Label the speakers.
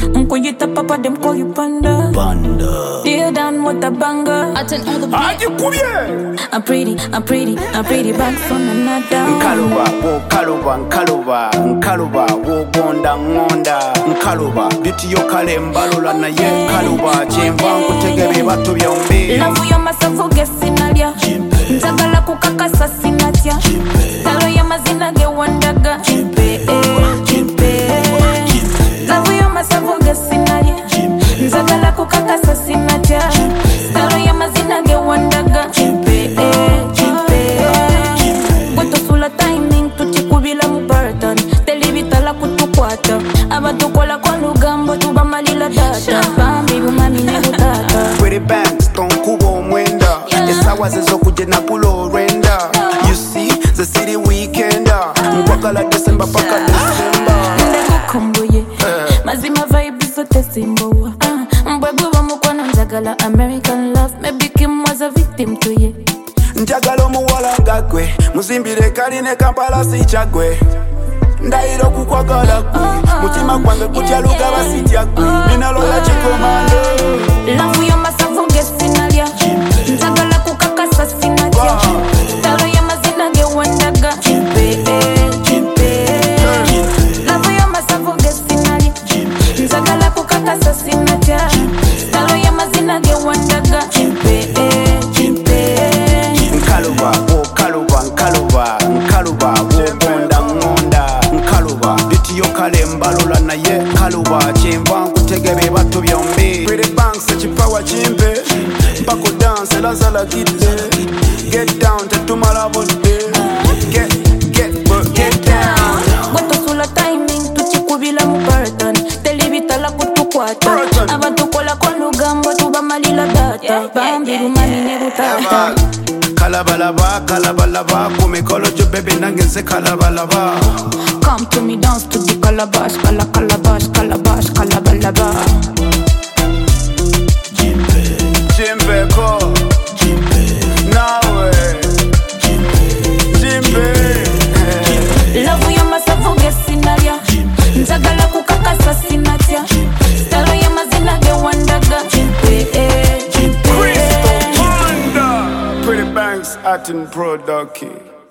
Speaker 1: When you tap papa, them call you panda.
Speaker 2: Panda.
Speaker 1: Deal down with a banger. I turn all the I'm pretty back from another.
Speaker 2: Nkaluba, wo kaluba, nkaluba, wo gonda ngonda. Nkaluba, beauty yo kalembalola na ye kaluba. Chemba nkutegebe batu byombi.
Speaker 1: Lavu yo masavu gesinalia. Nzagala kukakasa sinatya. Talo ya mazina ge wandaga. Lavu yo masavu gesinalia. Nzagala kukakasa sinatya. Talo ya mazina ge wandaga. Gwetosula timing tuchikubila mubarton. Televitala kutukwata. Abatukola kwa lugambo tubamalila data. Bambi bumami ne butata.
Speaker 2: Pretty banks, tonkubo mwenda. Esawa zezo kujena kulo renda. You see, the city weekender. Mwakala December paka December.
Speaker 1: Kumbuye mazima vibes zote simboa mbwebwe bamukwana njagala American love maybe Kim was a victim to ye
Speaker 2: njagala omuwala gagwe muzimbire kaline Kampala sichagwe ndayiro kukwagala gwe mutima gwange kutya lugaba sitya gwe ninalola chikomando
Speaker 1: lavu yo masavu gesinalia njagala kukakasa sinatya talo ya mazina ge wandaga Nzagala kukakasa sinatya Talo ya mazina ge wandaga
Speaker 2: Nkaluba, wo kaluba, nkaluba, wo gonda ngonda Nkaluba, beauty yo kalembalola na ye kaluba Chemba nkutegebe batu byombi Pretty banks, echipawa chimpe Mpako dance, lazala kite Get down, tetumala budde Get down
Speaker 1: Gwetosula timing tuchikubila mubarton Televitala kutukwata Abatukola kwa lugambo tubamalila data Bambi bumami ne butata
Speaker 2: Kalabalaba kumikolo jo baby nangenze kalabalaba
Speaker 1: Come to me dance to the calabash kalabalaba
Speaker 2: Jimbe ko nawe Jimbe
Speaker 1: Lavu ya masavu gesinalia Nzagala kukakasa sinatya Talo ya mazina ge wandaga
Speaker 2: Crystal Panda Pretty Banks Atin Product